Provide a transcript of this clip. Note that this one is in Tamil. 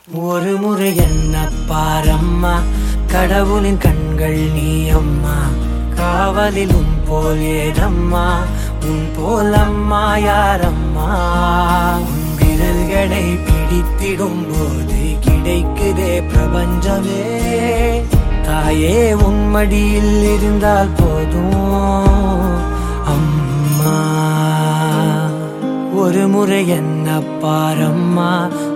ஒரு முறை என்ன பாரம்மா, கடவுளின் கண்கள் நீ அம்மா. காவலில் உன் போல் ஏதம்மா, உன் போல் அம்மா யாரம்மா. உன் விரல்களை பிடித்திடும் போது கிடைக்குதே பிரபஞ்சமே. தாயே உன் மடியில் இருந்தால் போதும் அம்மா. ஒரு முறை என்ன பாரம்மா,